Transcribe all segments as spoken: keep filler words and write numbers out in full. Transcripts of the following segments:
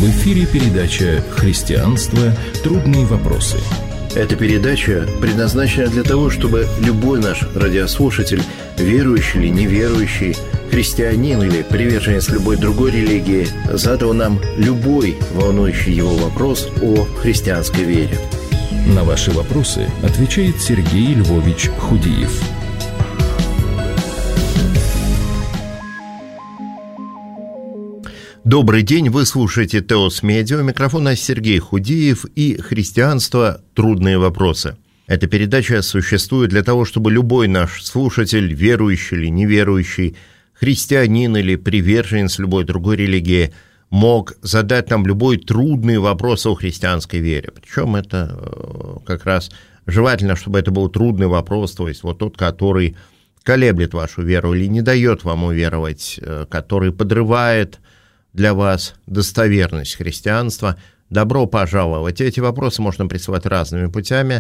В эфире передача «Христианство. Трудные вопросы». Эта передача предназначена для того, чтобы любой наш радиослушатель, верующий или неверующий, христианин или приверженец любой другой религии, задал нам любой волнующий его вопрос о христианской вере. На ваши вопросы отвечает Сергей Львович Худиев. Добрый день, вы слушаете Теос Медиа, у микрофона Сергей Худиев и «Христианство. Трудные вопросы». Эта передача существует для того, чтобы любой наш слушатель, верующий или неверующий, христианин или приверженец любой другой религии, мог задать нам любой трудный вопрос о христианской вере. Причем это как раз желательно, чтобы это был трудный вопрос, то есть вот тот, который колеблет вашу веру или не дает вам уверовать, который подрывает для вас достоверность христианства. Добро пожаловать. Эти вопросы можно присылать разными путями.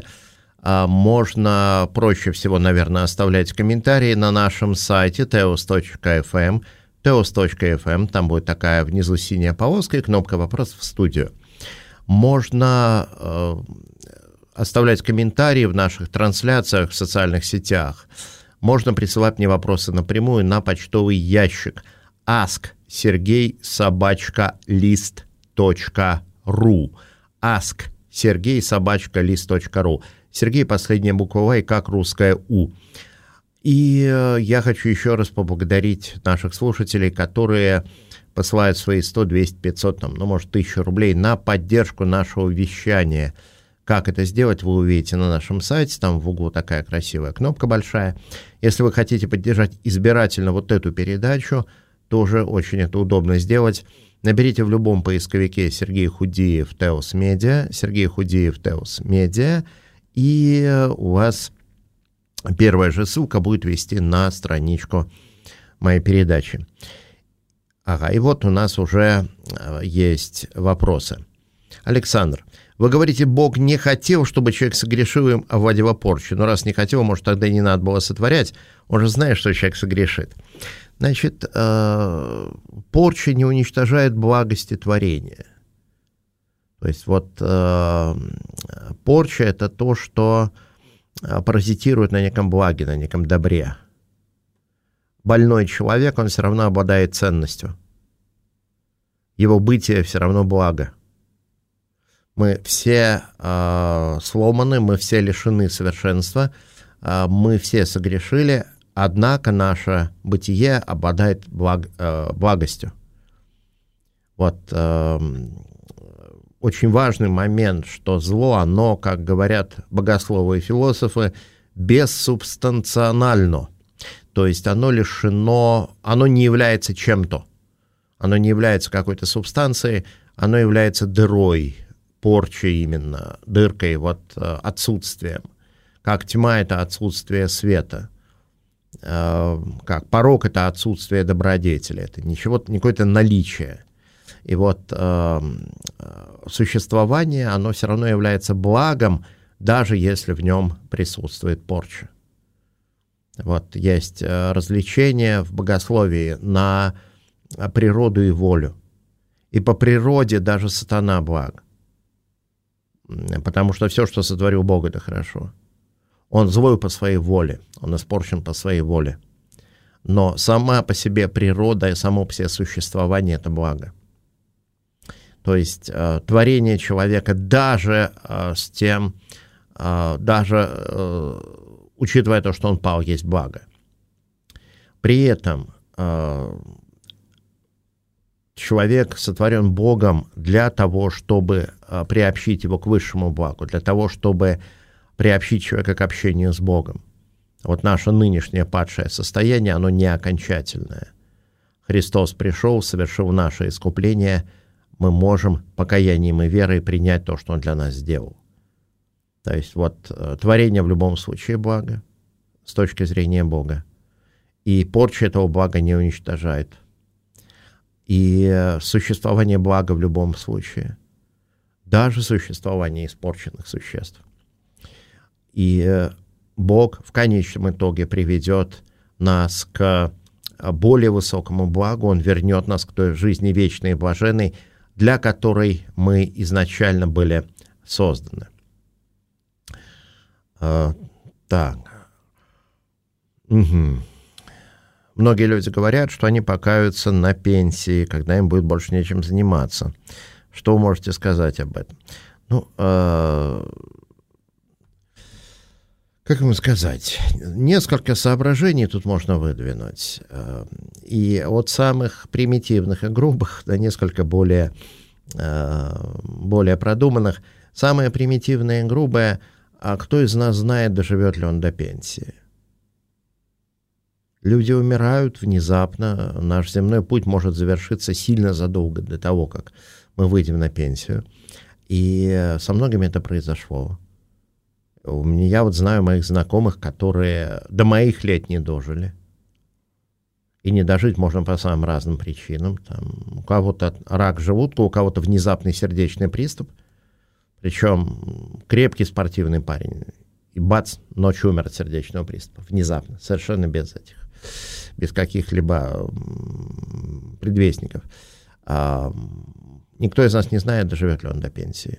Можно проще всего, наверное, оставлять комментарии на нашем сайте теос точка эф эм, теос точка эф эм, там будет такая внизу синяя полоска и кнопка «Вопрос в студию». Можно э, оставлять комментарии в наших трансляциях в социальных сетях. Можно присылать мне вопросы напрямую на почтовый ящик ask Сергей собачка лист точка ру. ask Сергей собачка лист точка ру. Сергей, последняя буква «В» и как русская «У». И э, я хочу еще раз поблагодарить наших слушателей, которые посылают свои сто, двести, пятьсот, там, ну, может, тысячу рублей на поддержку нашего вещания. Как это сделать, вы увидите на нашем сайте, там в углу такая красивая кнопка большая. Если вы хотите поддержать избирательно вот эту передачу, тоже очень это удобно сделать. Наберите в любом поисковике Сергей Худиев Теос Медиа, Сергей Худиев Теос Медиа, и у вас первая же ссылка будет вести на страничку моей передачи. Ага, и вот у нас уже есть вопросы. Александр, вы говорите, Бог не хотел, чтобы человек согрешил им о владе порчи. Но раз не хотел, может, тогда и не надо было сотворять. Он же знает, что человек согрешит. Значит, э, порча не уничтожает благости творения. То есть вот э, порча – это то, что паразитирует на неком благе, на неком добре. Больной человек, он все равно обладает ценностью. Его бытие все равно благо. Мы все э, сломаны, мы все лишены совершенства, э, мы все согрешили, однако наше бытие обладает благ, э, благостью. Вот э, очень важный момент, что зло, оно, как говорят богословы и философы, бессубстанционально. То есть оно лишено, оно не является чем-то. Оно не является какой-то субстанцией, оно является дырой, порчей именно, дыркой, вот отсутствием. Как тьма – это отсутствие света. Как порок – это отсутствие добродетели, это ничего, не какое-то наличие. И вот э, существование, оно все равно является благом, даже если в нем присутствует порча. Вот есть э, развлечение в богословии на природу и волю. И по природе даже сатана благ. Потому что все, что сотворил Бог, это хорошо. Он злой по своей воле, он испорчен по своей воле. Но сама по себе природа и само по себе существование – это благо. То есть э, творение человека даже э, с тем, э, даже э, учитывая то, что он пал, есть благо. При этом э, человек сотворен Богом для того, чтобы э, приобщить его к высшему благу, для того, чтобы приобщить человека к общению с Богом. Вот наше нынешнее падшее состояние, оно не окончательное. Христос пришел, совершил наше искупление, мы можем покаянием и верой принять то, что Он для нас сделал. То есть вот творение в любом случае благо, с точки зрения Бога. И порча этого блага не уничтожает. И существование блага в любом случае. Даже существование испорченных существ. И Бог в конечном итоге приведет нас к более высокому благу, Он вернет нас к той жизни вечной и блаженной, для которой мы изначально были созданы. А, так. Угу. Многие люди говорят, что они покаются на пенсии, когда им будет больше нечем заниматься. Что вы можете сказать об этом? Ну, э, как ему сказать? Несколько соображений тут можно выдвинуть. Э, и от самых примитивных и грубых до несколько более, э, более продуманных. Самое примитивное и грубое: а кто из нас знает, доживет ли он до пенсии? Люди умирают внезапно, наш земной путь может завершиться сильно задолго до того, как мы выйдем на пенсию. И со многими это произошло. У меня, я вот знаю моих знакомых, которые до моих лет не дожили. И не дожить можно по самым разным причинам. Там, у кого-то рак желудка, у кого-то внезапный сердечный приступ. Причем крепкий спортивный парень. И бац, ночью умер от сердечного приступа. Внезапно, совершенно без этих. Без каких-либо предвестников. А, никто из нас не знает, доживет ли он до пенсии.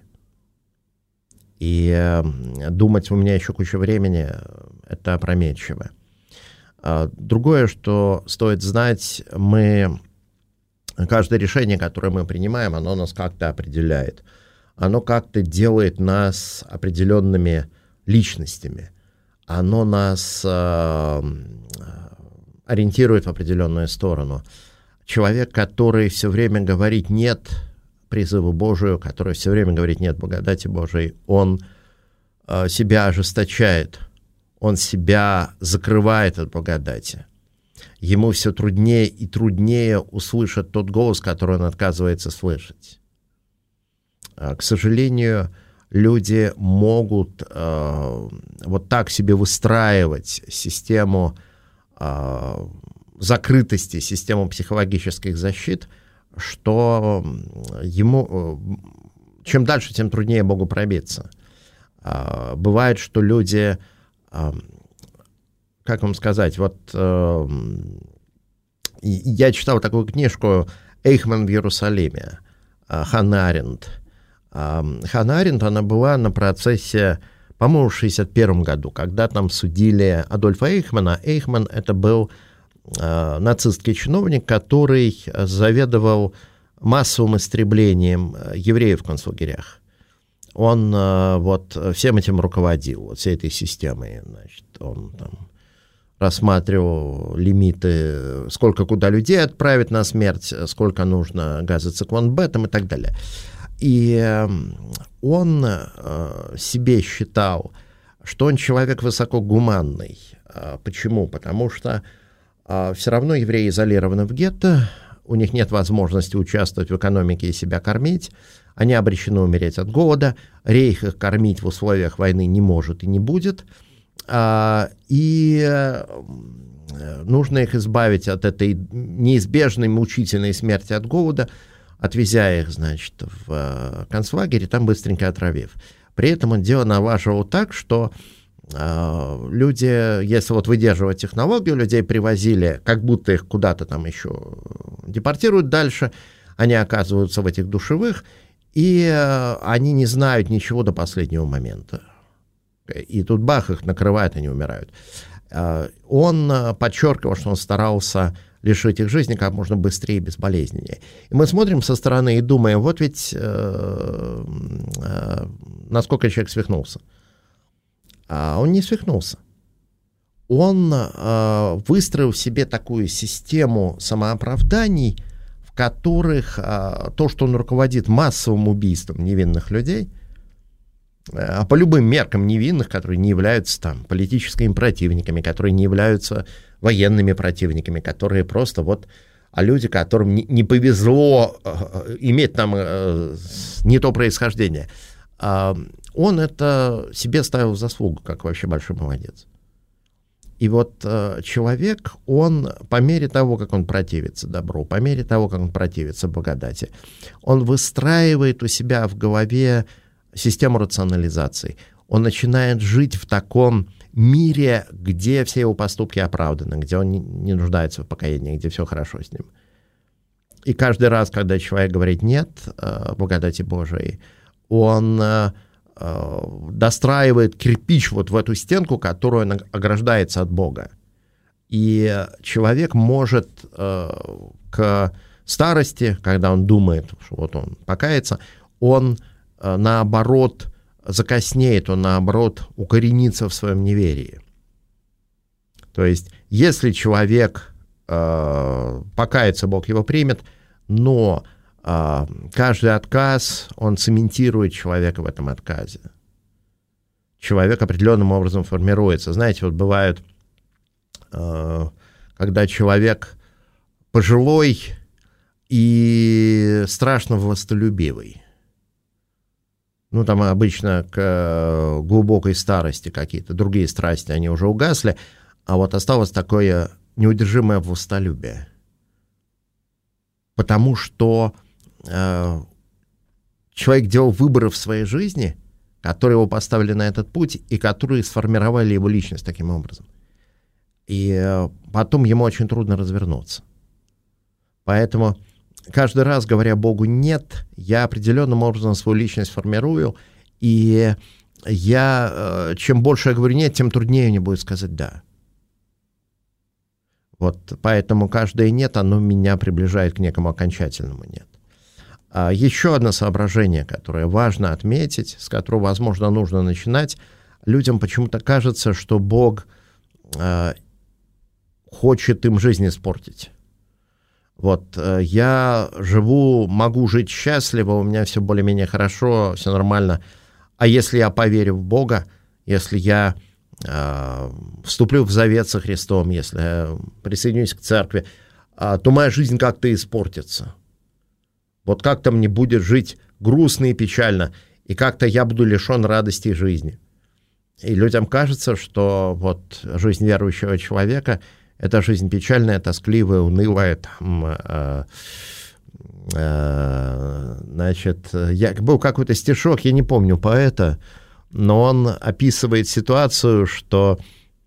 И а, думать у меня еще куча времени, это опрометчиво. А, другое, что стоит знать, мы, каждое решение, которое мы принимаем, оно нас как-то определяет. Оно как-то делает нас определенными личностями. Оно нас а, ориентирует в определенную сторону. Человек, который все время говорит «нет» призыву Божию, который все время говорит «нет» благодати Божией, он э, себя ожесточает, он себя закрывает от благодати. Ему все труднее и труднее услышать тот голос, который он отказывается слышать. Э, к сожалению, люди могут э, вот так себе выстраивать систему закрытости, систему психологических защит, что ему, чем дальше, тем труднее Богу пробиться. Бывает, что люди, как вам сказать, вот я читал такую книжку «Эйхман в Иерусалиме», Ханна Аренд. Ханна Аренд, она была на процессе, по-моему, в шестьдесят первом году, когда там судили Адольфа Эйхмана. Эйхман — это был э, нацистский чиновник, который заведовал массовым истреблением евреев в концлагерях. Он э, вот всем этим руководил, вот всей этой системой. Значит, он там рассматривал лимиты, сколько куда людей отправить на смерть, сколько нужно газоциклон-Б и так далее. И он э, себе считал, что он человек высокогуманный. Э, почему? Потому что э, все равно евреи изолированы в гетто, у них нет возможности участвовать в экономике и себя кормить, они обречены умереть от голода, рейх их кормить в условиях войны не может и не будет, э, и э, нужно их избавить от этой неизбежной мучительной смерти от голода, отвезя их, значит, в концлагерь, там быстренько отравив. При этом он дело налаживал так, что э, люди, если вот выдерживать технологию, людей привозили, как будто их куда-то там еще депортируют дальше, они оказываются в этих душевых, и э, они не знают ничего до последнего момента. И тут бах, их накрывает, они умирают. Э, он подчеркивал, что он старался лишить их жизни как можно быстрее и безболезненнее. И мы смотрим со стороны и думаем, вот ведь э, э, насколько человек свихнулся. А он не свихнулся. Он э, выстроил в себе такую систему самооправданий, в которых э, то, что он руководит массовым убийством невинных людей, э, по любым меркам невинных, которые не являются там политическими противниками, которые не являются военными противниками, которые просто вот, а люди, которым не, не повезло э, иметь там э, не то происхождение, э, он это себе ставил в заслугу, как вообще большой молодец. И вот э, человек, он по мере того, как он противится добру, по мере того, как он противится благодати, он выстраивает у себя в голове систему рационализации. Он начинает жить в таком мире, где все его поступки оправданы, где он не, не нуждается в покаянии, где все хорошо с ним. И каждый раз, когда человек говорит «нет» благодати Божией, он достраивает кирпич вот в эту стенку, которую он ограждается от Бога. И человек может к старости, когда он думает, что вот он покается, он наоборот закоснеет, он наоборот укоренится в своем неверии. То есть, если человек э, покается, Бог его примет, но э, каждый отказ, он цементирует человека в этом отказе. Человек определенным образом формируется. Знаете, вот бывает, э, когда человек пожилой и страшно властолюбивый. Ну, там обычно к глубокой старости какие-то другие страсти, они уже угасли, а вот осталось такое неудержимое властолюбие. Потому что э, человек делал выборы в своей жизни, которые его поставили на этот путь и которые сформировали его личность таким образом. И э, потом ему очень трудно развернуться. Поэтому каждый раз, говоря Богу «нет», я определенным образом свою личность формирую, и я, чем больше я говорю «нет», тем труднее мне будет сказать «да». Вот поэтому каждое «нет», оно меня приближает к некому окончательному «нет». А еще одно соображение, которое важно отметить, с которого, возможно, нужно начинать. Людям почему-то кажется, что Бог э, хочет им жизнь испортить. Вот, я живу, могу жить счастливо, у меня все более-менее хорошо, все нормально. А если я поверю в Бога, если я э, вступлю в завет со Христом, если я присоединюсь к церкви, э, то моя жизнь как-то испортится. Вот как-то мне будет жить грустно и печально, и как-то я буду лишен радости жизни. И людям кажется, что вот жизнь верующего человека — это жизнь печальная, тоскливая, унылая. Там, э, э, значит, я, был какой-то стишок, я не помню поэта, но он описывает ситуацию, что...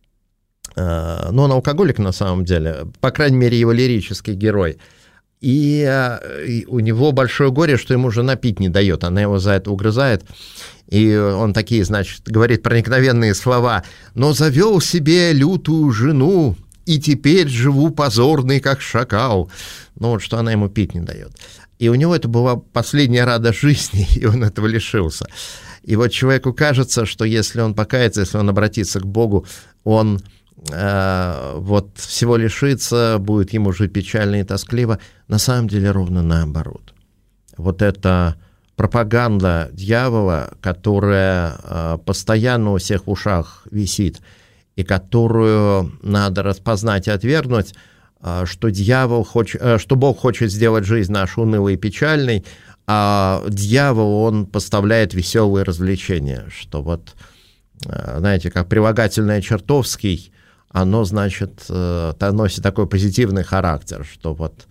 Э, ну, он алкоголик на самом деле, по крайней мере, его лирический герой. И, э, и у него большое горе, что ему жена пить не дает, она его за это угрызает. И он такие, значит, говорит проникновенные слова: «Но завел себе лютую жену, и теперь живу позорный, как шакал». Ну, вот что она ему пить не дает. И у него это была последняя радость жизни, и он этого лишился. И вот человеку кажется, что если он покается, если он обратится к Богу, он э, вот всего лишится, будет ему жить печально и тоскливо. На самом деле ровно наоборот. Вот эта пропаганда дьявола, которая э, постоянно у всех в ушах висит, и которую надо распознать и отвергнуть, что дьявол хочет, что Бог хочет сделать жизнь нашу унылой и печальной, а дьявол, он поставляет веселые развлечения, что вот, знаете, как прилагательное «чертовский», оно, значит, носит такой позитивный характер, что вот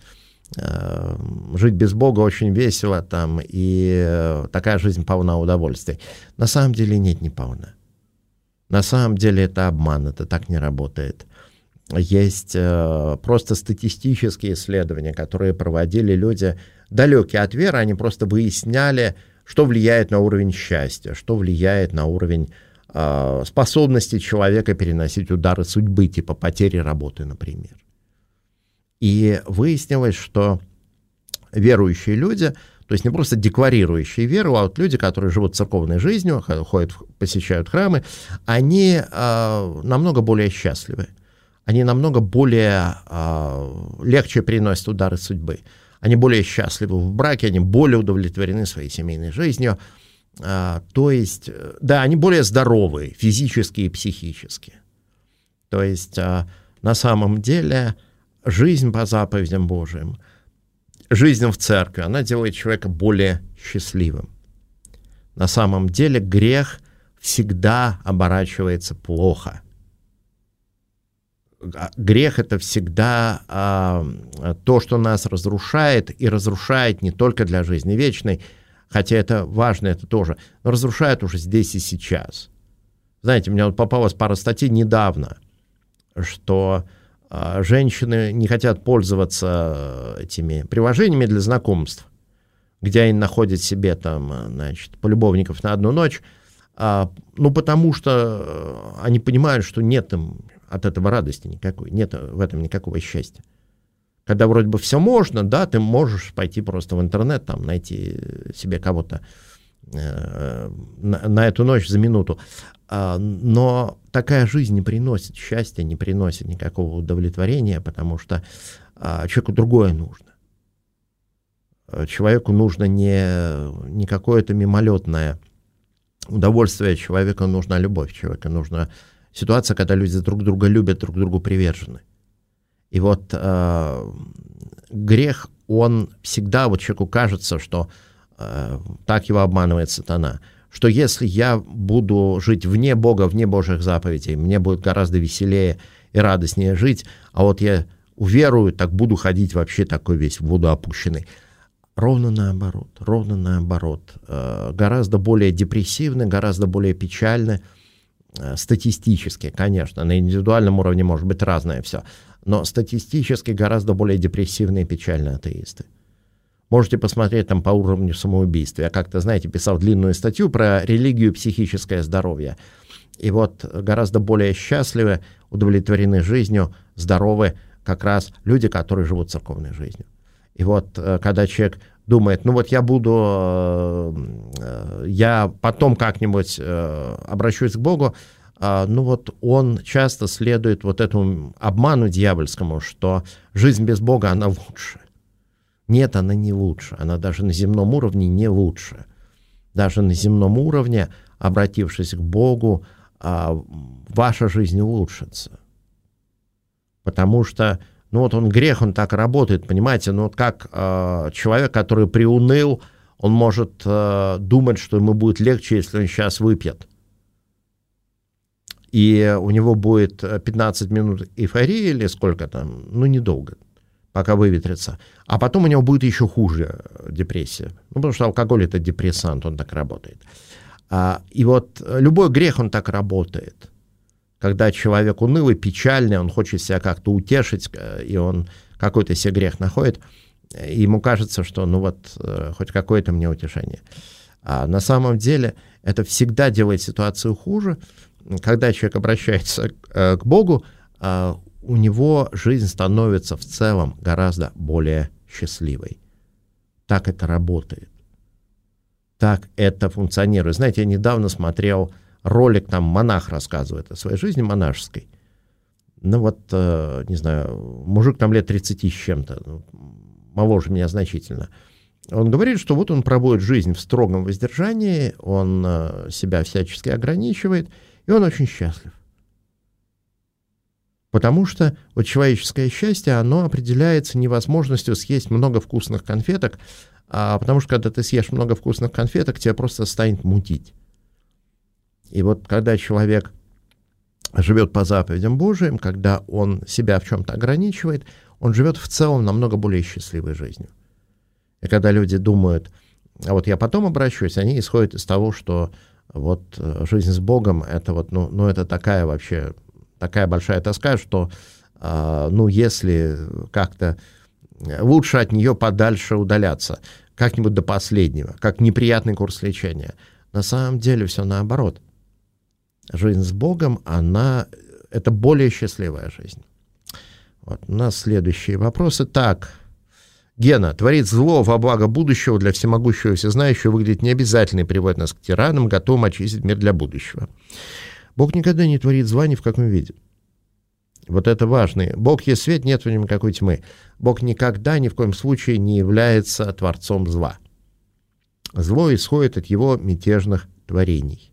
жить без Бога очень весело там, и такая жизнь полна удовольствий. На самом деле нет, не полна. На самом деле это обман, это так не работает. Есть э, просто статистические исследования, которые проводили люди далекие от веры, они просто выясняли, что влияет на уровень счастья, что влияет на уровень э, способности человека переносить удары судьбы, типа потери работы, например. И выяснилось, что верующие люди, то есть не просто декларирующие веру, а вот люди, которые живут церковной жизнью, ходят, посещают храмы, они э, намного более счастливы. Они намного более э, легче переносят удары судьбы. Они более счастливы в браке, они более удовлетворены своей семейной жизнью. Э, то есть, да, они более здоровы физически и психически. То есть, э, на самом деле, жизнь по заповедям Божьим, жизнь в церкви, она делает человека более счастливым. На самом деле грех всегда оборачивается плохо. Грех — это всегда а, то, что нас разрушает, и разрушает не только для жизни вечной, хотя это важно, это тоже, но разрушает уже здесь и сейчас. Знаете, мне вот попалась пара статей недавно, что Женщины не хотят пользоваться этими приложениями для знакомств, где они находят себе там, значит, полюбовников на одну ночь, ну, потому что они понимают, что нет им от этого радости никакой, нет в этом никакого счастья. Когда вроде бы все можно, да, ты можешь пойти просто в интернет, там, найти себе кого-то э, на, на эту ночь за минуту. А, но такая жизнь не приносит счастья, не приносит никакого удовлетворения, потому что а, человеку другое нужно. Человеку нужно не, не какое-то мимолетное удовольствие, человеку нужна любовь, человеку нужна ситуация, когда люди друг друга любят, друг другу привержены. И вот э, грех, он всегда, вот человеку кажется, что э, так его обманывает сатана, что если я буду жить вне Бога, вне Божьих заповедей, мне будет гораздо веселее и радостнее жить, а вот я уверую, так буду ходить вообще такой весь в воду опущенный. Ровно наоборот, ровно наоборот. Э, гораздо более депрессивно, гораздо более печально, э, статистически, конечно, на индивидуальном уровне может быть разное все, но статистически гораздо более депрессивные и печальные атеисты. Можете посмотреть там по уровню самоубийства. Я как-то, знаете, писал длинную статью про религию и психическое здоровье. И вот гораздо более счастливы, удовлетворены жизнью, здоровы как раз люди, которые живут церковной жизнью. И вот когда человек думает, ну вот я буду, я потом как-нибудь обращусь к Богу, ну вот он часто следует вот этому обману дьявольскому, что жизнь без Бога, она лучше. Нет, она не лучше, она даже на земном уровне не лучше. Даже на земном уровне, обратившись к Богу, ваша жизнь улучшится. Потому что, ну вот он грех, он так работает, понимаете, ну вот как э, человек, который приуныл, он может э, думать, что ему будет легче, если он сейчас выпьет. И у него будет пятнадцать минут эйфории или сколько там, ну недолго, пока выветрится. А потом у него будет еще хуже депрессия. Ну, потому что алкоголь — это депрессант, он так работает. А, и вот любой грех, он так работает. Когда человек унылый, печальный, он хочет себя как-то утешить, и он какой-то себе грех находит, и ему кажется, что ну вот хоть какое-то мне утешение. А на самом деле это всегда делает ситуацию хуже. Когда человек обращается к Богу, у него жизнь становится в целом гораздо более счастливой. Так это работает. Так это функционирует. Знаете, я недавно смотрел ролик, там монах рассказывает о своей жизни монашеской. Ну вот, э, не знаю, мужик там лет тридцати с чем-то, моложе меня значительно. Он говорит, что вот он проводит жизнь в строгом воздержании, он э, себя всячески ограничивает, и он очень счастлив. Потому что вот человеческое счастье, оно определяется невозможностью съесть много вкусных конфеток, а потому что когда ты съешь много вкусных конфеток, тебя просто станет мутить. И вот когда человек живет по заповедям Божиим, когда он себя в чем-то ограничивает, он живет в целом намного более счастливой жизнью. И когда люди думают, а вот я потом обращусь, они исходят из того, что вот жизнь с Богом, это вот, ну, ну это такая вообще, такая большая тоска, что, э, ну, если как-то лучше от нее подальше удаляться, как-нибудь до последнего, как неприятный курс лечения. На самом деле все наоборот. Жизнь с Богом, она, это более счастливая жизнь. Вот, у нас следующие вопросы. Так, Гена, творит зло во благо будущего для всемогущего и всезнающего выглядит необязательно и приводит нас к тиранам, готовым очистить мир для будущего. Бог никогда не творит зла ни в каком виде. Вот это важно. Бог есть свет, нет в нем никакой тьмы. Бог никогда, ни в коем случае не является творцом зла. Зло исходит от его мятежных творений.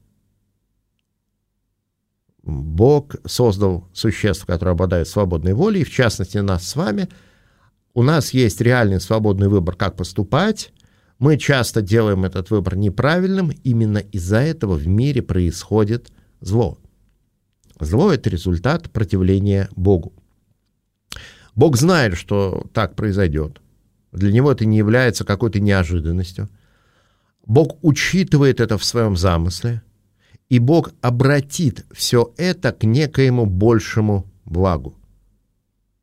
Бог создал существ, которые обладают свободной волей, в частности, нас с вами. У нас есть реальный свободный выбор, как поступать. Мы часто делаем этот выбор неправильным. Именно из-за этого в мире происходит зло. Зло — это результат противления Богу. Бог знает, что так произойдет. Для него это не является какой-то неожиданностью. Бог учитывает это в своем замысле. И Бог обратит все это к некоему большему благу.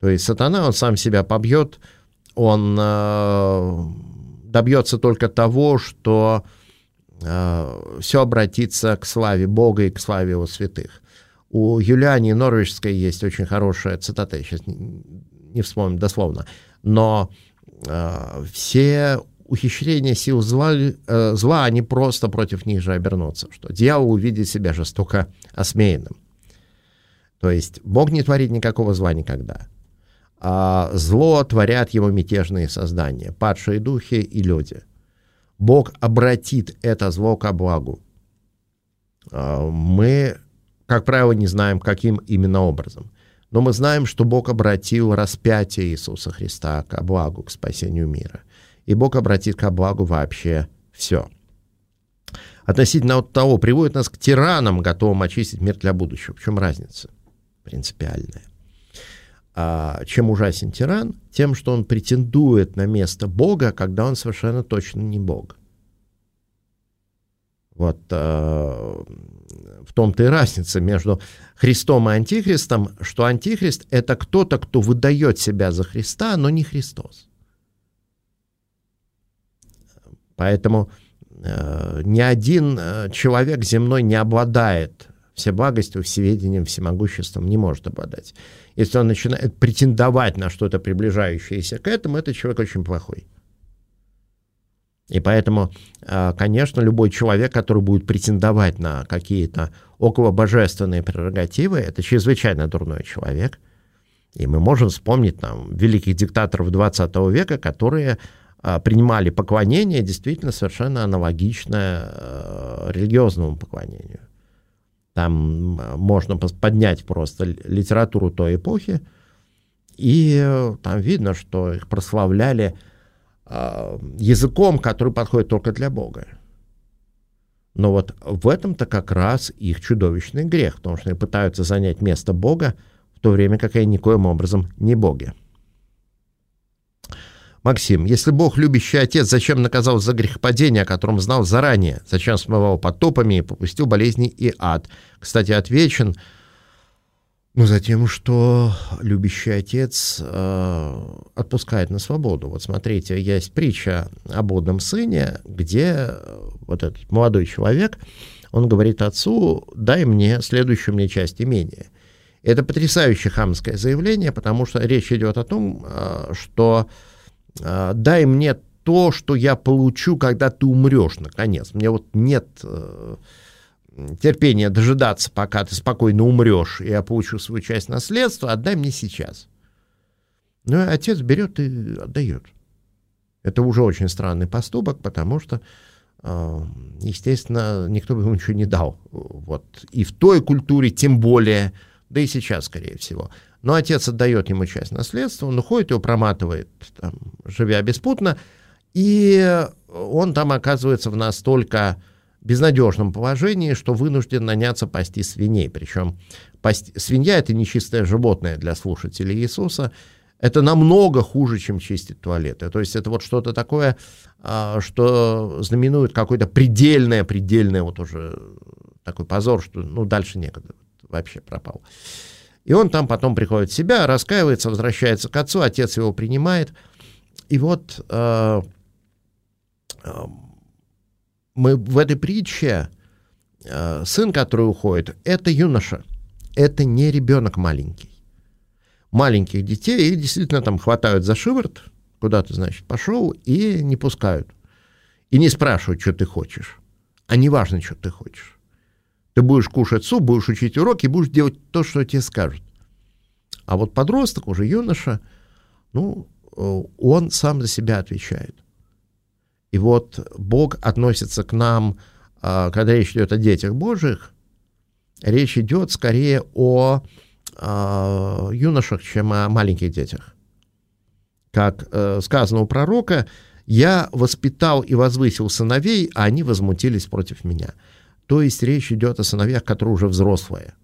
То есть сатана, он сам себя побьет, он э, добьется только того, что э, все обратится к славе Бога и к славе Его святых. У Юлиании Норвежской есть очень хорошая цитата, я сейчас не, не вспомню дословно, но э, все ухищрения сил зла, э, зла, они просто против них же обернутся, что дьявол увидит себя жестоко осмеянным. То есть Бог не творит никакого зла никогда. А зло творят его мятежные создания, падшие духи и люди. Бог обратит это зло ко благу. Мы, как правило, не знаем, каким именно образом. Но мы знаем, что Бог обратил распятие Иисуса Христа ко благу, к спасению мира. И Бог обратит ко благу вообще все. Относительно того, приводит нас к тиранам, готовым очистить мир для будущего. В чем разница? Принципиальная. А чем ужасен тиран? Тем, что он претендует на место Бога, когда он совершенно точно не Бог. Вот а, в том-то и разница между Христом и Антихристом, что Антихрист — это кто-то, кто выдает себя за Христа, но не Христос. Поэтому э, ни один человек земной не обладает всеблагостью, всеведением, всемогуществом, не может обладать. Если он начинает претендовать на что-то приближающееся к этому, этот человек очень плохой. И поэтому, э, конечно, любой человек, который будет претендовать на какие-то околобожественные прерогативы, это чрезвычайно дурной человек. И мы можем вспомнить там великих диктаторов двадцатого века, которые принимали поклонение, действительно совершенно аналогичное э, религиозному поклонению. Там можно поднять просто литературу той эпохи, и э, там видно, что их прославляли э, языком, который подходит только для Бога. Но вот в этом-то как раз их чудовищный грех, потому что они пытаются занять место Бога, в то время как они никоим образом не боги. Максим, если Бог любящий Отец, зачем наказал за грехопадение, о котором знал заранее? Зачем смывал потопами и попустил болезни и ад? Кстати, отвечен, ну, затем, что любящий Отец э, отпускает на свободу. Вот смотрите, есть притча о блудном сыне, где вот этот молодой человек, он говорит отцу: дай мне следующую мне часть имения. Это потрясающе хамское заявление, потому что речь идет о том, э, что дай мне то, что я получу, когда ты умрешь, наконец. Мне вот нет э, терпения дожидаться, пока ты спокойно умрешь, и я получу свою часть наследства, отдай мне сейчас. Ну, и отец берет и отдает. Это уже очень странный поступок, потому что, э, естественно, никто бы ему ничего не дал. Вот. И в той культуре тем более, да и сейчас, скорее всего. Но отец отдает ему часть наследства, он уходит, его проматывает, там, живя беспутно, и он там оказывается в настолько безнадежном положении, что вынужден наняться пасти свиней. Причем пасти... свинья — это нечистое животное для слушателей Иисуса. Это намного хуже, чем чистить туалеты. То есть это вот что-то такое, что знаменует какое-то предельное, предельное вот уже такой позор, что ну дальше некогда, вообще пропал. И он там потом приходит в себя, раскаивается, возвращается к отцу, отец его принимает. И вот э, э, мы в этой притче, э, сын, который уходит, это юноша, это не ребенок маленький. Маленьких детей их действительно там хватают за шиворот, куда ты, значит, пошел, и не пускают. И не спрашивают, что ты хочешь. А не важно, что ты хочешь. Ты будешь кушать суп, будешь учить уроки, будешь делать то, что тебе скажут. А вот подросток, уже юноша, ну, он сам за себя отвечает. И вот Бог относится к нам, когда речь идет о детях Божьих, речь идет скорее о юношах, чем о маленьких детях. Как сказано у пророка: «Я воспитал и возвысил сыновей, а они возмутились против меня». То есть речь идет о сыновьях, которые уже взрослые.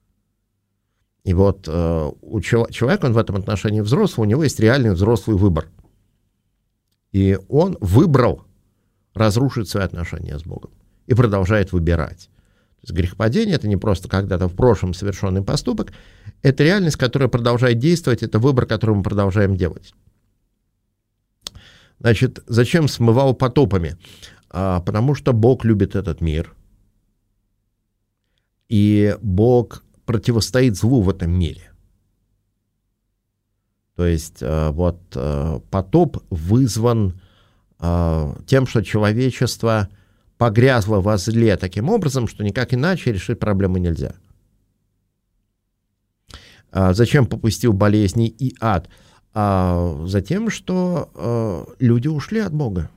И вот э, у человека, он в этом отношении взрослый, у него есть реальный взрослый выбор. И он выбрал разрушить свои отношения с Богом и продолжает выбирать. То есть грехопадение — это не просто когда-то в прошлом совершенный поступок, это реальность, которая продолжает действовать, это выбор, который мы продолжаем делать. Значит, зачем смывал потопами? А, потому что Бог любит этот мир, и Бог противостоит злу в этом мире. То есть а, вот а, потоп вызван а, тем, что человечество погрязло во зле таким образом, что никак иначе решить проблему нельзя. А зачем попустил болезни и ад? А затем, что а, люди ушли от Бога.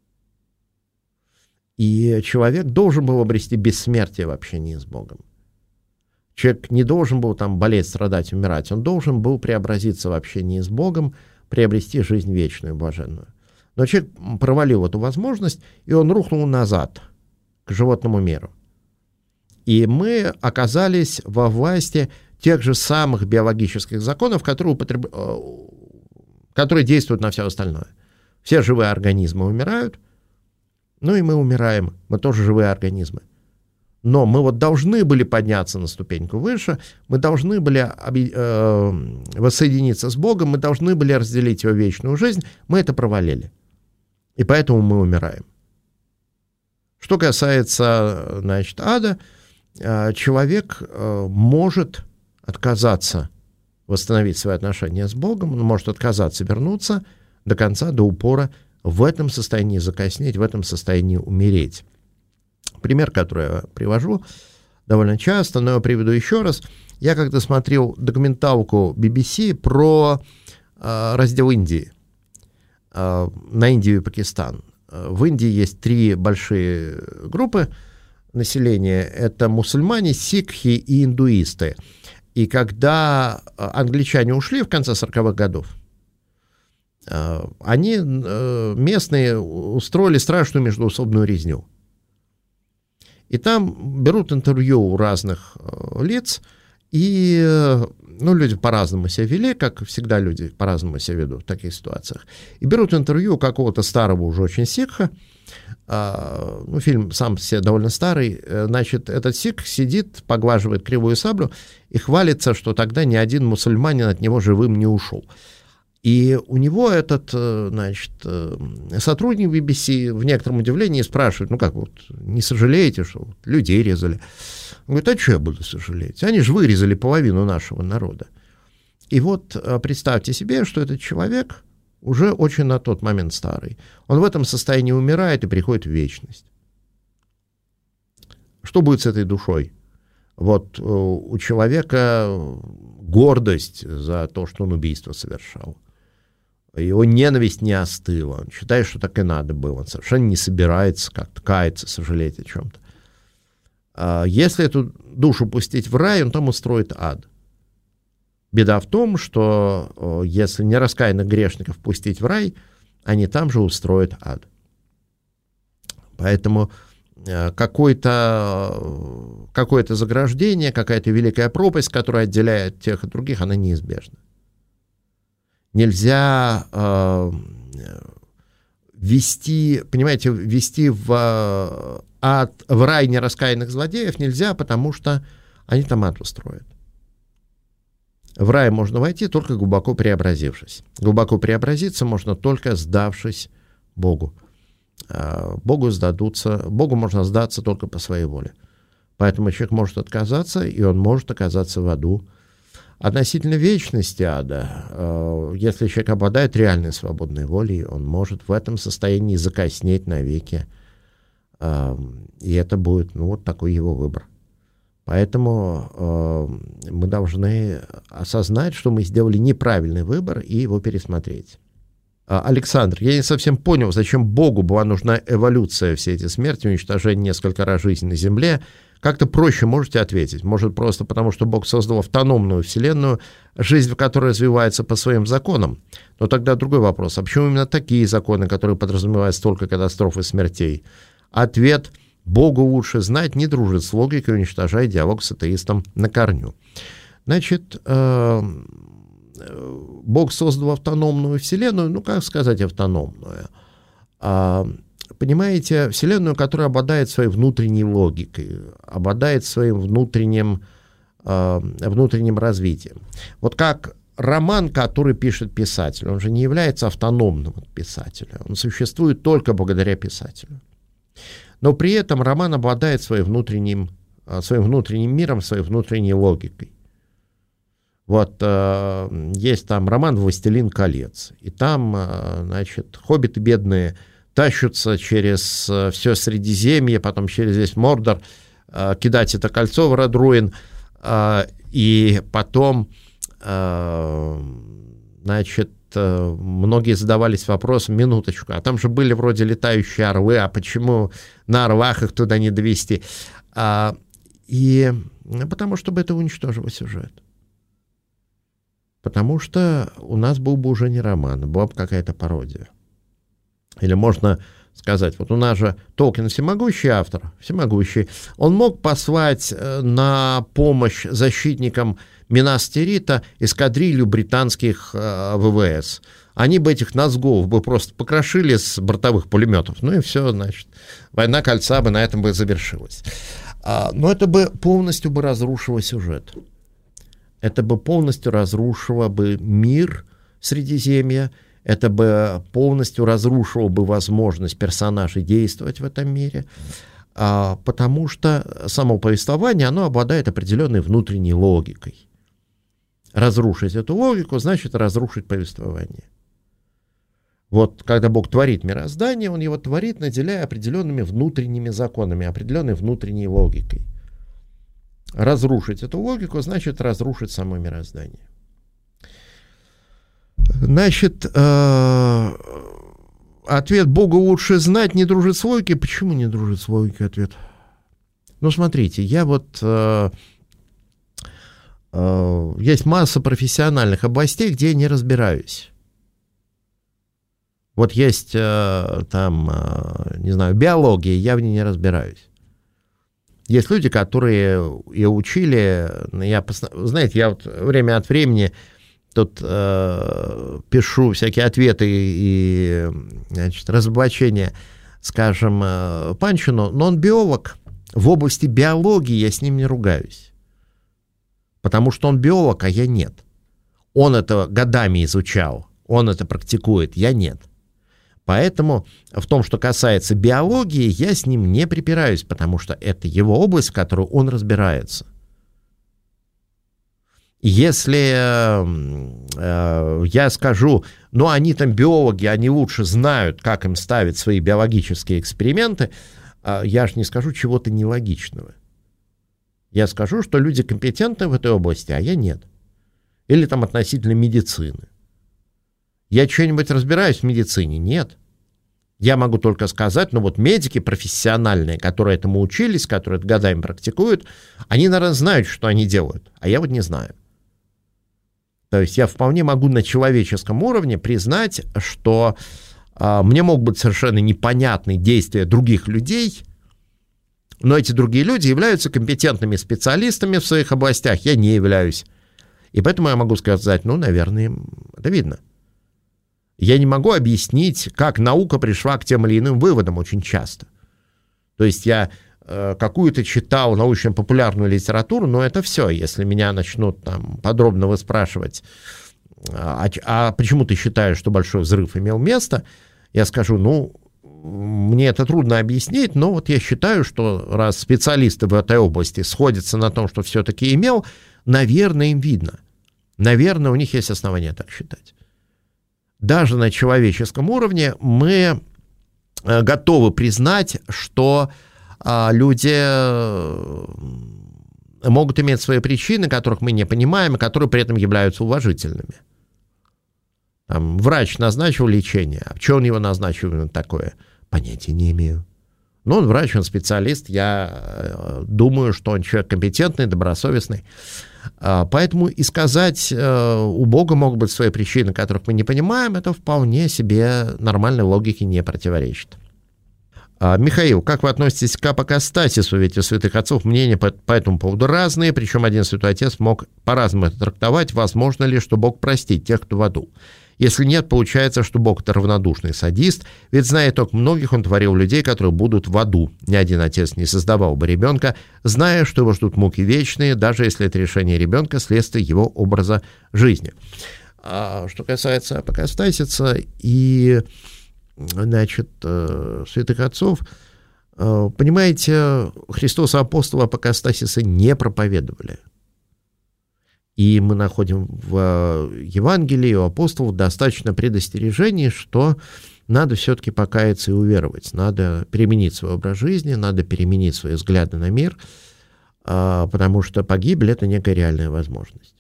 И человек должен был обрести бессмертие в общении с Богом. Человек не должен был там болеть, страдать, умирать. Он должен был преобразиться в общении с Богом, приобрести жизнь вечную, блаженную. Но человек провалил эту возможность, и он рухнул назад, к животному миру. И мы оказались во власти тех же самых биологических законов, которые, употреб... которые действуют на все остальное. Все живые организмы умирают, ну и мы умираем, мы тоже живые организмы. Но мы вот должны были подняться на ступеньку выше, мы должны были э, воссоединиться с Богом, мы должны были разделить его вечную жизнь, мы это провалили. И поэтому мы умираем. Что касается, значит, ада, человек может отказаться восстановить свои отношения с Богом, он может отказаться вернуться до конца, до упора, в этом состоянии закоснеть, в этом состоянии умереть. Пример, который я привожу довольно часто, но я приведу еще раз. Я как-то смотрел документалку би би си про э, раздел Индии. На Индию и Пакистан. В Индии есть три большие группы населения. Это мусульмане, сикхи и индуисты. И когда англичане ушли в конце сороковых годов, они, местные, устроили страшную междоусобную резню. И там берут интервью у разных лиц, и, ну, люди по-разному себя вели, как всегда люди по-разному себя ведут в таких ситуациях. И берут интервью у какого-то старого уже очень сикха, а, ну, фильм сам себе довольно старый, значит, этот сикх сидит, поглаживает кривую саблю и хвалится, что тогда ни один мусульманин от него живым не ушел. И у него этот, значит, сотрудник би би си в некотором удивлении спрашивает, ну как, вот, не сожалеете, что вот людей резали? Он говорит, а что я буду сожалеть? Они же вырезали половину нашего народа. И вот представьте себе, что этот человек уже очень на тот момент старый. Он в этом состоянии умирает и приходит в вечность. Что будет с этой душой? Вот у человека гордость за то, что он убийство совершал. Его ненависть не остыла. Он считает, что так и надо было. Он совершенно не собирается как-то каяться, сожалеть о чем-то. А если эту душу пустить в рай, он там устроит ад. Беда в том, что если нераскаянных грешников пустить в рай, они там же устроят ад. Поэтому какое-то, какое-то заграждение, какая-то великая пропасть, которая отделяет тех и других, она неизбежна. Нельзя э, ввести, понимаете, ввести в, ад, в рай нераскаянных злодеев нельзя, потому что они там ад устроят. В рай можно войти, только глубоко преобразившись. Глубоко преобразиться можно только сдавшись Богу. Богу сдадутся, Богу можно сдаться только по своей воле. Поэтому человек может отказаться, и он может оказаться в аду. Относительно вечности ада, если человек обладает реальной свободной волей, он может в этом состоянии закоснеть навеки. И это будет, ну, вот такой его выбор. Поэтому мы должны осознать, что мы сделали неправильный выбор, и его пересмотреть. Александр, я не совсем понял, зачем Богу была нужна эволюция, все эти смерти, уничтожение несколько раз жизни на Земле. Как-то проще можете ответить? Может, просто потому, что Бог создал автономную вселенную, жизнь в которой развивается по своим законам? Но тогда другой вопрос. А почему именно такие законы, которые подразумевают столько катастроф и смертей? Ответ: Богу лучше знать, не дружит с логикой, уничтожая диалог с атеистом на корню. Значит, Бог создал автономную вселенную, ну, как сказать автономную? понимаете, Вселенную, которая обладает своей внутренней логикой, обладает своим внутренним, э, внутренним развитием. Вот как роман, который пишет писатель, он же не является автономным от писателя, он существует только благодаря писателю. Но при этом роман обладает своим внутренним, своим внутренним миром, своей внутренней логикой. Вот э, есть там роман «Властелин колец», и там, э, значит, хоббиты бедные тащутся через э, все Средиземье, потом через весь Мордор, э, кидать это кольцо в Родруин, э, и потом, э, значит, э, многие задавались вопросом, минуточку, а там же были вроде летающие орлы, а почему на орлах их туда не довести? А, и потому что это уничтожило сюжет. Потому что у нас был бы уже не роман, была бы какая-то пародия. Или можно сказать, вот у нас же Толкин всемогущий автор, всемогущий, он мог послать на помощь защитникам Минас Тирита эскадрилью британских э, ВВС. Они бы этих мозгов бы просто покрошили с бортовых пулеметов, ну и все, значит, война кольца бы на этом бы завершилась. А, но это бы полностью бы разрушило сюжет. Это бы полностью разрушило бы мир Средиземья, это бы полностью разрушило бы возможность персонажей действовать в этом мире, а, потому что само повествование, оно обладает определенной внутренней логикой. Разрушить эту логику значит разрушить повествование. Вот когда Бог творит мироздание, Он его творит, наделяя определенными внутренними законами, определенной внутренней логикой. Разрушить эту логику значит разрушить само мироздание. Значит, э, ответ Богу лучше знать, не дружит с логикой. Почему не дружит с логикой ответ? Ну, смотрите, я вот... Э, э, есть масса профессиональных областей, где я не разбираюсь. Вот есть э, там, э, не знаю, биология, я в ней не разбираюсь. Есть люди, которые и учили, я, знаете, я вот время от времени тут э, пишу всякие ответы и, значит, разоблачения, скажем, э, Панчину, но он биолог. В области биологии я с ним не ругаюсь, потому что он биолог, а я нет. Он это годами изучал, он это практикует, я нет. Поэтому в том, что касается биологии, я с ним не припираюсь, потому что это его область, в которой он разбирается. Если э, я скажу, ну они там биологи, они лучше знают, как им ставить свои биологические эксперименты, э, я же не скажу чего-то нелогичного. Я скажу, что люди компетентны в этой области, а я нет. Или там относительно медицины. Я что-нибудь разбираюсь в медицине? Нет. Я могу только сказать, ну вот медики профессиональные, которые этому учились, которые это годами практикуют, они, наверное, знают, что они делают, а я вот не знаю. То есть я вполне могу на человеческом уровне признать, что а, мне могут быть совершенно непонятны действия других людей, но эти другие люди являются компетентными специалистами в своих областях, я не являюсь. И поэтому я могу сказать, ну, наверное, это видно. Я не могу объяснить, как наука пришла к тем или иным выводам очень часто. То есть я э, какую-то читал научно-популярную литературу, но это все. Если меня начнут там подробно выспрашивать, а, а почему ты считаешь, что большой взрыв имел место, я скажу, ну, мне это трудно объяснить, но вот я считаю, что раз специалисты в этой области сходятся на том, что все-таки имел, наверное, им видно. Наверное, у них есть основания так считать. Даже на человеческом уровне мы готовы признать, что люди могут иметь свои причины, которых мы не понимаем, и которые при этом являются уважительными. Там, врач назначил лечение, а что он его назначил именно такое? Понятия не имею. Но он врач, он специалист, я думаю, что он человек компетентный, добросовестный. Поэтому и сказать, у Бога могут быть свои причины, которых мы не понимаем, это вполне себе нормальной логике не противоречит. Михаил, как вы относитесь к апокастасису? Ведь у святых отцов мнения по, по этому поводу разные, причем один святой отец мог по-разному это трактовать. Возможно ли, что Бог простит тех, кто в аду? Если нет, получается, что Бог — это равнодушный садист, ведь, зная только многих, он творил людей, которые будут в аду. Ни один отец не создавал бы ребенка, зная, что его ждут муки вечные, даже если это решение ребенка — следствие его образа жизни. А что касается апокатастасиса и, значит, святых отцов, понимаете, Христос и апостолы апокатастасиса не проповедовали. И мы находим в Евангелии у апостолов достаточно предостережений, что надо все-таки покаяться и уверовать, надо переменить свой образ жизни, надо переменить свои взгляды на мир, потому что погибель — это некая реальная возможность.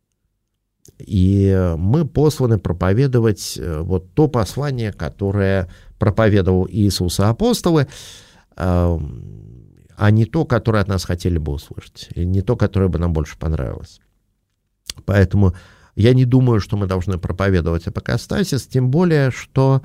И мы посланы проповедовать вот то послание, которое проповедовал Иисус и апостолы, а не то, которое от нас хотели бы услышать, и не то, которое бы нам больше понравилось. Поэтому я не думаю, что мы должны проповедовать апокатастасис, тем более, что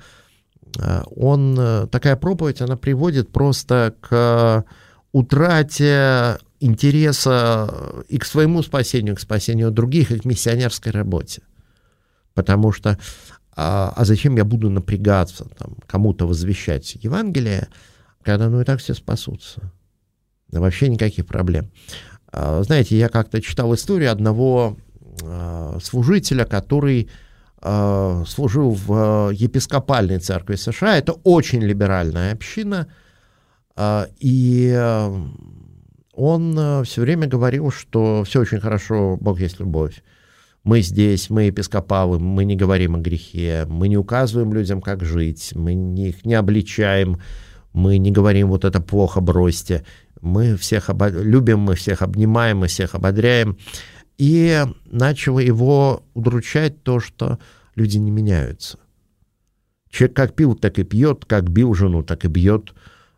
он, такая проповедь, она приводит просто к утрате интереса и к своему спасению, к спасению других, и к миссионерской работе. Потому что, а, а зачем я буду напрягаться, там, кому-то возвещать Евангелие, когда ну и так все спасутся? Вообще никаких проблем. А, знаете, я как-то читал историю одного служителя, который э, служил в епископальной церкви США. Это очень либеральная община, э, и э, он э, все время говорил, что все очень хорошо, Бог есть любовь. Мы здесь, мы епископалы, мы не говорим о грехе, мы не указываем людям, как жить, мы их не обличаем, мы не говорим вот это плохо, бросьте. Мы всех обо... любим, мы всех обнимаем, мы всех ободряем. И начало его удручать то, что люди не меняются. Человек как пил, так и пьет, как бил жену, так и бьет,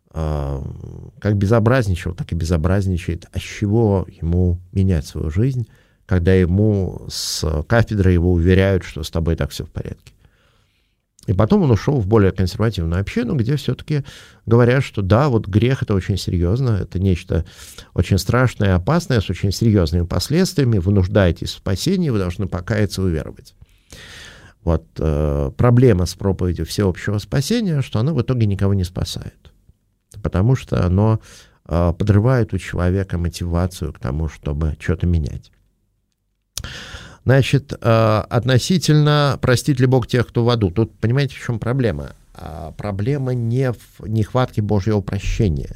как безобразничал, так и безобразничает. А с чего ему менять свою жизнь, когда ему с кафедры его уверяют, что с тобой так все в порядке? И потом он ушел в более консервативную общину, где все-таки говорят, что да, вот грех — это очень серьезно, это нечто очень страшное и опасное, с очень серьезными последствиями, вы нуждаетесь в спасении, вы должны покаяться и уверовать. Вот э, проблема с проповедью всеобщего спасения, что оно в итоге никого не спасает, потому что оно э, подрывает у человека мотивацию к тому, чтобы что-то менять. Значит, относительно простит ли Бог тех, кто в аду. Тут, понимаете, в чем проблема? Проблема не в нехватке Божьего прощения.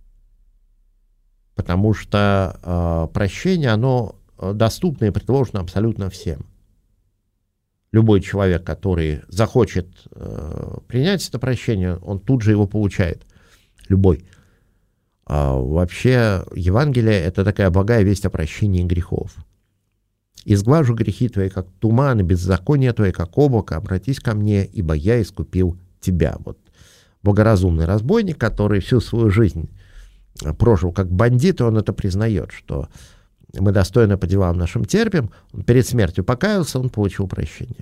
Потому что прощение, оно доступно и предложено абсолютно всем. Любой человек, который захочет принять это прощение, он тут же его получает. Любой. Вообще, Евангелие — это такая благая весть о прощении грехов. «Изглажу грехи твои, как туман, и беззаконие твои, как облако, обратись ко мне, ибо я искупил тебя». Вот благоразумный разбойник, который всю свою жизнь прожил как бандит, и он это признает, что мы достойно по делам нашим терпим, он перед смертью покаялся, он получил прощение.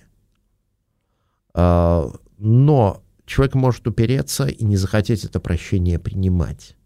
Но человек может упереться и не захотеть это прощение принимать.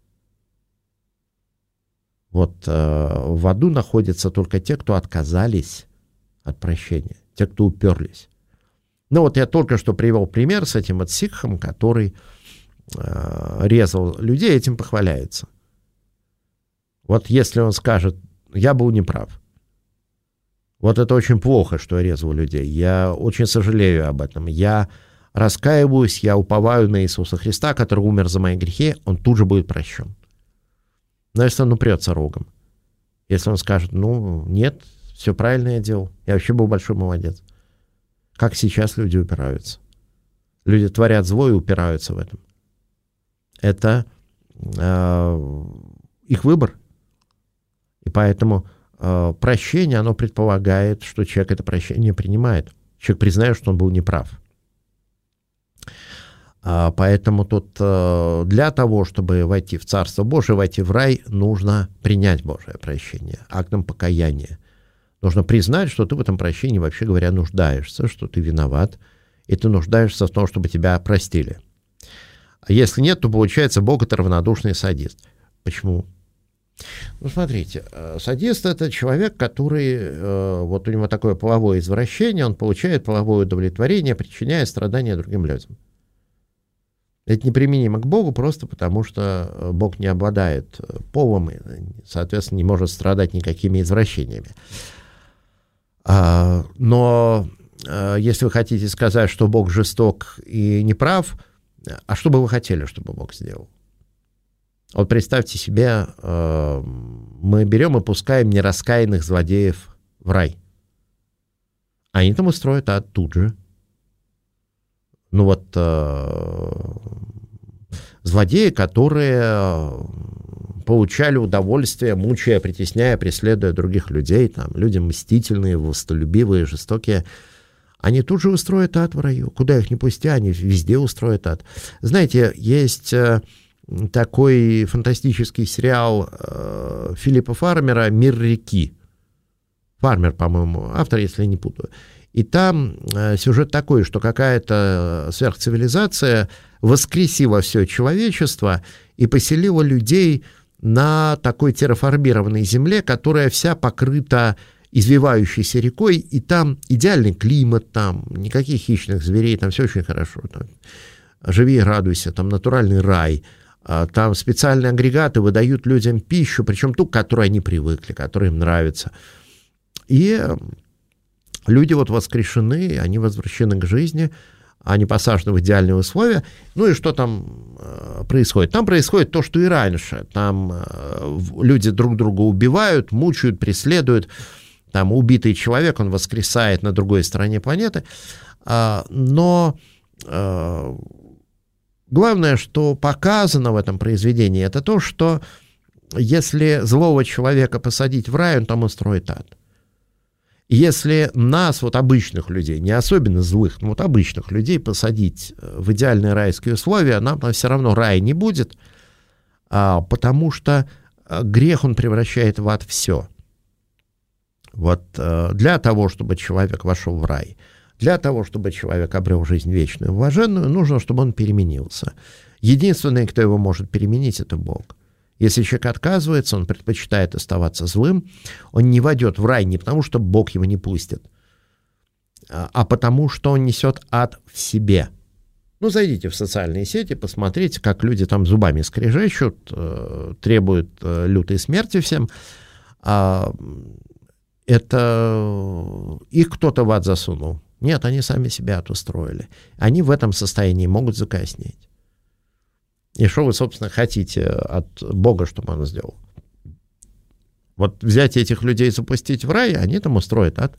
Вот э, в аду находятся только те, кто отказались от прощения, те, кто уперлись. Ну вот я только что привел пример с этим вот сикхом, который э, резал людей, этим похваляется. Вот если он скажет, я был неправ, вот это очень плохо, что я резал людей, я очень сожалею об этом, я раскаиваюсь, я уповаю на Иисуса Христа, который умер за мои грехи, он тут же будет прощен. Но если он упрется рогом, если он скажет, ну, нет, все правильно я делал, я вообще был большой молодец. Как сейчас люди упираются. Люди творят зло и упираются в этом. Это э, их выбор. И поэтому э, прощение, оно предполагает, что человек это прощение принимает. Человек признает, что он был неправ. Поэтому тут для того, чтобы войти в Царство Божие, войти в рай, нужно принять Божие прощение актом покаяния. Нужно признать, что ты в этом прощении, вообще говоря, нуждаешься, что ты виноват, и ты нуждаешься в том, чтобы тебя простили. А если нет, то получается, Бог — это равнодушный садист. Почему? Ну, смотрите, садист — это человек, который, вот у него такое половое извращение, он получает половое удовлетворение, причиняя страдания другим людям. Это неприменимо к Богу просто потому, что Бог не обладает полом и, соответственно, не может страдать никакими извращениями. Но если вы хотите сказать, что Бог жесток и неправ, а что бы вы хотели, чтобы Бог сделал? Вот представьте себе, мы берем и пускаем нераскаянных злодеев в рай. Они там устроят ад тут же. Ну вот злодеи, которые получали удовольствие, мучая, притесняя, преследуя других людей, там, люди мстительные, властолюбивые, жестокие, они тут же устроят ад в раю. Куда их ни пусти, они везде устроят ад. Знаете, есть такой фантастический сериал э, Филиппа Фармера «Мир реки». Фармер, по-моему, автор, если я не путаю. И там э, сюжет такой, что какая-то сверхцивилизация воскресила все человечество и поселила людей на такой терраформированной земле, которая вся покрыта извивающейся рекой, и там идеальный климат, там никаких хищных зверей, там все очень хорошо. Там, живи и радуйся, там натуральный рай. Там специальные агрегаты выдают людям пищу, причем ту, к которой они привыкли, которая им нравится. И люди вот воскрешены, они возвращены к жизни, они посажены в идеальные условия. Ну и что там происходит? Там происходит то, что и раньше. Там люди друг друга убивают, мучают, преследуют. Там убитый человек, он воскресает на другой стороне планеты. Но главное, что показано в этом произведении, это то, что если злого человека посадить в рай, он там устроит ад. Если нас, вот обычных людей, не особенно злых, но вот обычных людей посадить в идеальные райские условия, нам там все равно рая не будет, потому что грех, он превращает в ад все. Вот для того, чтобы человек вошел в рай, для того, чтобы человек обрел жизнь вечную и блаженную, нужно, чтобы он переменился. Единственный, кто его может переменить, это Бог. Если человек отказывается, он предпочитает оставаться злым, он не войдет в рай не потому, что Бог его не пустит, а потому, что он несет ад в себе. Ну, зайдите в социальные сети, посмотрите, как люди там зубами скрежещут, требуют лютой смерти всем. Это их кто-то в ад засунул. Нет, они сами себя отустроили. Они в этом состоянии могут закоснеть. И что вы, собственно, хотите от Бога, чтобы он сделал? Вот взять этих людей и запустить в рай, они там устроят ад.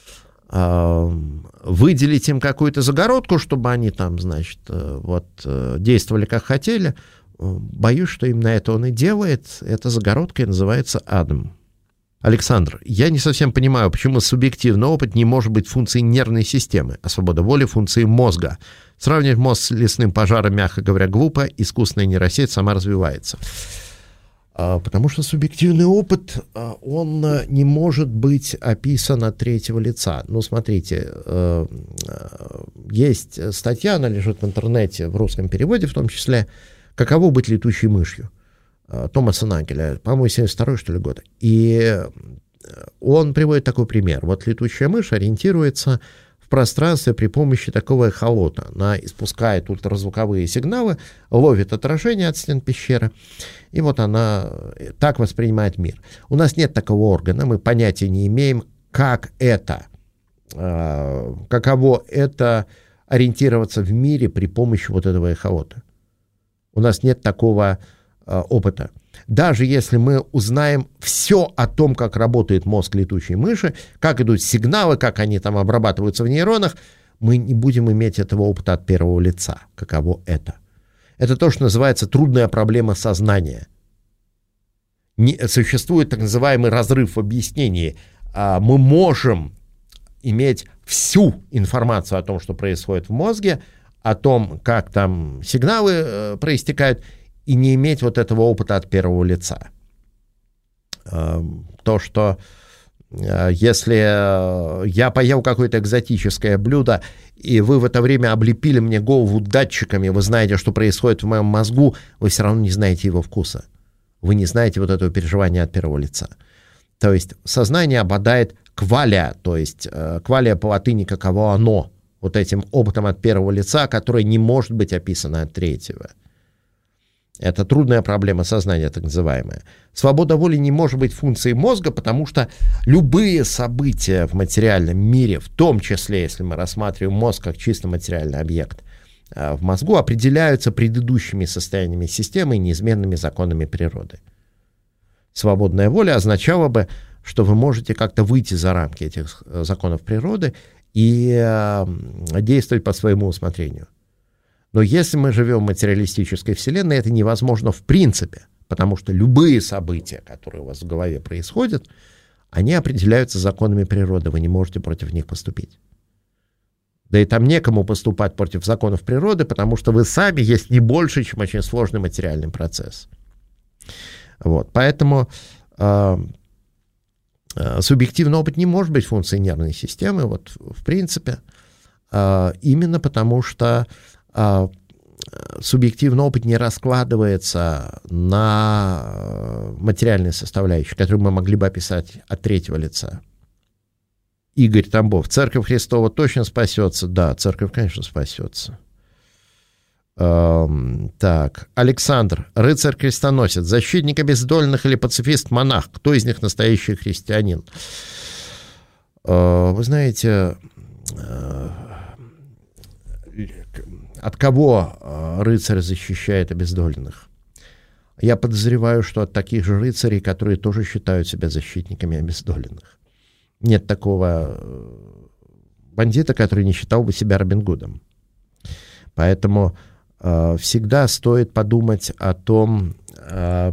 Выделить им какую-то загородку, чтобы они там, значит, вот, действовали как хотели. Боюсь, что именно это он и делает. Эта загородка и называется адом. Александр, я не совсем понимаю, почему субъективный опыт не может быть функцией нервной системы, а свобода воли — функцией мозга. Сравнивать мозг с лесным пожаром, мягко говоря, глупо, искусственная нейросеть сама развивается. Потому что субъективный опыт, он не может быть описан от третьего лица. Ну, смотрите, есть статья, она лежит в интернете, в русском переводе в том числе, «Каково быть летучей мышью» Томаса Нагеля, по-моему, семьдесят второй, что ли, год. И он приводит такой пример. Вот летучая мышь ориентируется в пространстве при помощи такого эхолота. Она испускает ультразвуковые сигналы, ловит отражение от стен пещеры, и вот она так воспринимает мир. У нас нет такого органа, мы понятия не имеем, как это, каково это ориентироваться в мире при помощи вот этого эхолота. У нас нет такого опыта. Даже если мы узнаем все о том, как работает мозг летучей мыши, как идут сигналы, как они там обрабатываются в нейронах, мы не будем иметь этого опыта от первого лица. Каково это? Это то, что называется трудная проблема сознания. Не, существует так называемый разрыв в объяснении. Мы можем иметь всю информацию о том, что происходит в мозге, о том, как там сигналы проистекают, и не иметь вот этого опыта от первого лица. То, что если я поел какое-то экзотическое блюдо, и вы в это время облепили мне голову датчиками, вы знаете, что происходит в моем мозгу, вы все равно не знаете его вкуса. вы не знаете вот этого переживания от первого лица. То есть сознание обладает квалия, то есть э, квалия по латыни «каково оно», вот этим опытом от первого лица, который не может быть описано от третьего. Это трудная проблема сознания, так называемая. Свобода воли не может быть функцией мозга, потому что любые события в материальном мире, в том числе, если мы рассматриваем мозг как чисто материальный объект, в мозгу определяются предыдущими состояниями системы и неизменными законами природы. Свободная воля означала бы, что вы можете как-то выйти за рамки этих законов природы и действовать по своему усмотрению. Но если мы живем в материалистической вселенной, это невозможно в принципе, потому что любые события, которые у вас в голове происходят, они определяются законами природы, вы не можете против них поступить. Да и там некому поступать против законов природы, потому что вы сами есть не больше, чем очень сложный материальный процесс. Вот, поэтому э, э, субъективный опыт не может быть функцией нервной системы, вот, в принципе, э, именно потому что э, субъективный опыт не раскладывается на материальные составляющие, которые мы могли бы описать от третьего лица. Игорь Тамбов. Церковь Христова точно спасется? Да, церковь, конечно, спасется. Эм, так, Александр. Рыцарь-крестоносец. Защитник обездоленных или пацифист-монах? Кто из них настоящий христианин? Э, вы знаете, э, от кого рыцарь защищает обездоленных? Я подозреваю, что от таких же рыцарей, которые тоже считают себя защитниками обездоленных. Нет такого бандита, который не считал бы себя Робин Гудом. Поэтому э, всегда стоит подумать о том, э,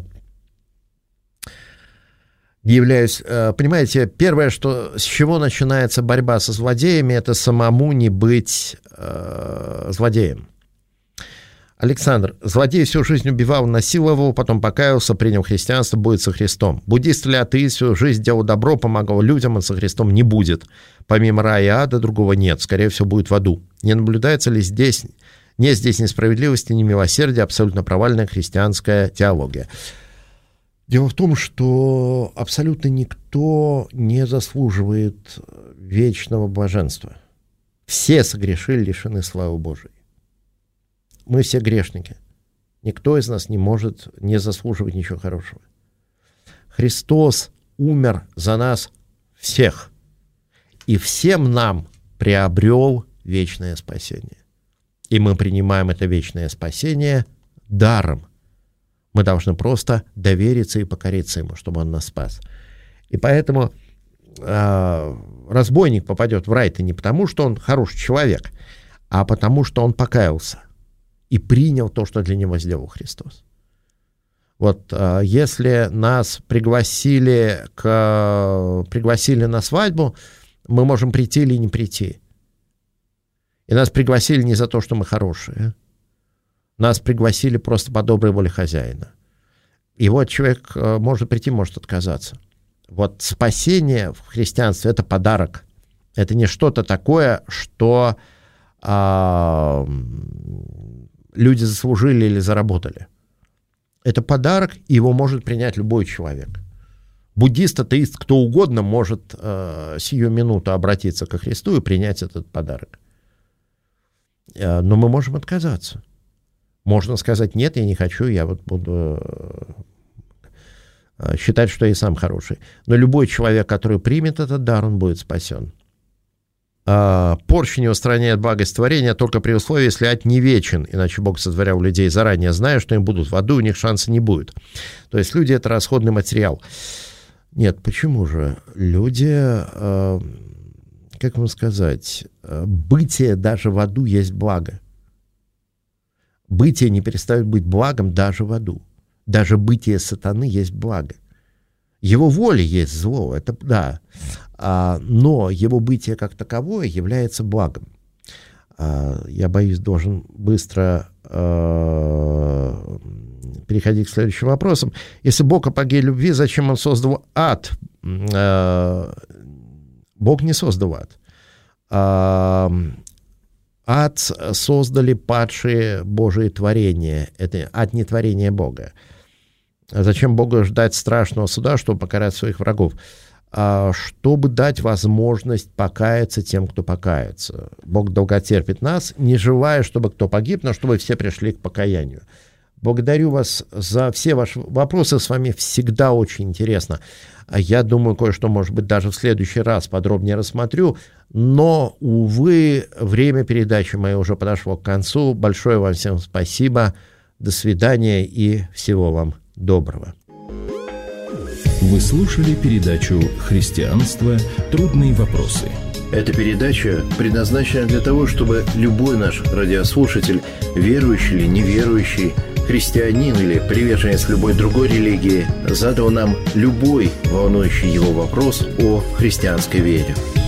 являюсь, э, понимаете, первое, что, с чего начинается борьба со злодеями, это самому не быть э, злодеем. Александр. Злодей всю жизнь убивал, насиловал, потом покаялся, принял христианство, будет со Христом. Буддист или атеист всю жизнь делал добро, помогал людям, он со Христом не будет. Помимо рая и ада другого нет, скорее всего, будет в аду. Не наблюдается ли здесь, нет здесь несправедливости, ни милосердия, абсолютно провальная христианская теология? Дело в том, что абсолютно никто не заслуживает вечного блаженства. Все согрешили, лишены славы Божией. Мы все грешники. Никто из нас не может не заслуживать ничего хорошего. Христос умер за нас всех. И всем нам приобрел вечное спасение. И мы принимаем это вечное спасение даром. Мы должны просто довериться и покориться Ему, чтобы Он нас спас. И поэтому э, разбойник попадет в рай-то не потому, что он хороший человек, а потому, что он покаялся и принял то, что для него сделал Христос. Вот э, если нас пригласили, к, пригласили на свадьбу, мы можем прийти или не прийти. И нас пригласили не за то, что мы хорошие. Нас пригласили просто по доброй воле хозяина. И вот человек э, может прийти, может отказаться. Вот спасение в христианстве — это подарок. Это не что-то такое, что э, люди заслужили или заработали. Это подарок, и его может принять любой человек. Буддист, атеист, кто угодно может э, сию минуту обратиться ко Христу и принять этот подарок. Э, но мы можем отказаться. Можно сказать: нет, я не хочу, я вот буду э, считать, что я сам хороший. Но любой человек, который примет этот дар, он будет спасен. Э, порча не устраняет благость творения только при условии, если ад не вечен, иначе Бог сотворял людей заранее, зная, что им будут в аду, у них шанса не будет. То есть люди — это расходный материал. Нет, почему же? Люди, э, как вам сказать, э, бытие даже в аду есть благо. Бытие не перестает быть благом даже в аду. Даже бытие сатаны есть благо. Его воля есть зло, это да. А, но его бытие как таковое является благом. А, я боюсь, должен быстро а, переходить к следующим вопросам. Если Бог апогей любви, зачем Он создал ад? А, Бог не создал ад. А, ад создали падшие Божие творения. Это ад не творение Бога. Зачем Богу ждать страшного суда, чтобы покарать своих врагов? Чтобы дать возможность покаяться тем, кто покается. Бог долготерпит нас, не желая, чтобы кто погиб, но чтобы все пришли к покаянию. Благодарю вас за все ваши вопросы, с вами всегда очень интересно. Я думаю, кое-что, может быть, даже в следующий раз подробнее рассмотрю, но, увы, время передачи моей уже подошло к концу. Большое вам всем спасибо, до свидания и всего вам доброго. Вы слушали передачу «Христианство. Трудные вопросы». Эта передача предназначена для того, чтобы любой наш радиослушатель, верующий или неверующий, христианин или приверженец любой другой религии, задал нам любой волнующий его вопрос о христианской вере.